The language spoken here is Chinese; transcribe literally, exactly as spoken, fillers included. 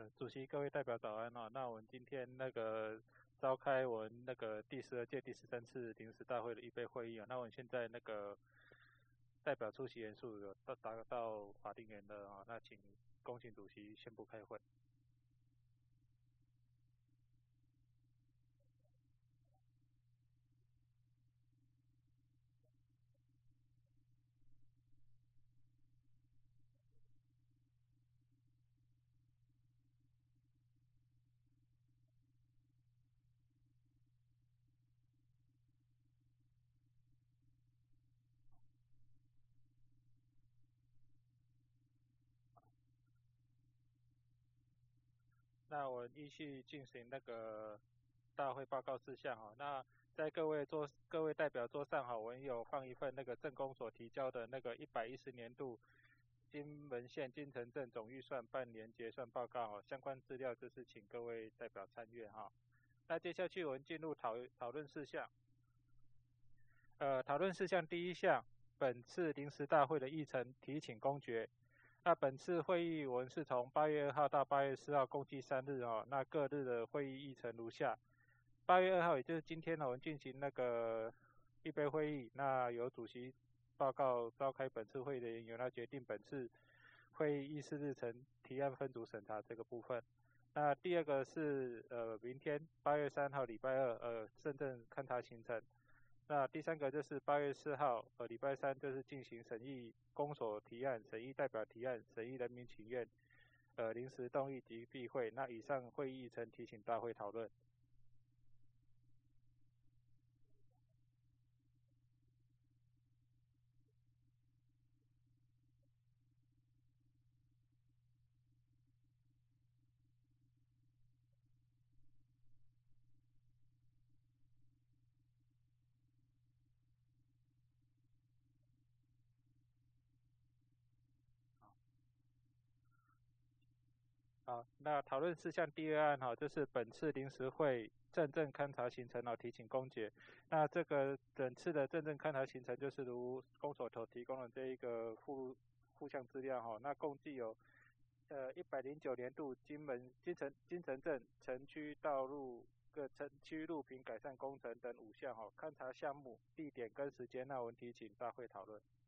主席，各位代表早安哦。那我们今天那个召开我们那个第十二届第十三次临时大会的预备会议啊。那我们现在那个代表出席人数有到达到法定人了啊。那请恭请主席宣布开会。那我们依序进行那个大会报告事项哈。那在各位桌各位代表桌上哈，我们有放一份那个政工所提交的那个一百一十年度金门县金城镇总预算半年结算报告哈，相关资料就是请各位代表参阅哈。那接下去我们进入讨讨论事项。呃，讨论事项第一项，本次临时大会的议程提请公决。那本次会议我们是从八月二号到八月四号，共计三日哦。那各日的会议议程如下：八月二号，也就是今天呢，我们进行那个预备会议。那由主席报告召开本次会议的缘由，那决定本次会议议事日程提案分组审查这个部分。那第二个是呃明天八月三号礼拜二呃慎政勘察行程。那第三个就是八月四号，呃，礼拜三就是进行审议公所提案、审议代表提案、审议人民请愿、呃临时动议及闭会。那以上会议议程提请大会讨论。好，那讨论事项第二案哈，就是本次临时会政政勘察行程哦，提请公决。那这个本次的政政勘察行程就是如公所所提供的这一个附附项资料哈，那共计有呃一百零九年度金门金城金城镇城区道路各城区路平改善工程等五项哈，勘察项目、地点跟时间，那我们提请大会讨论。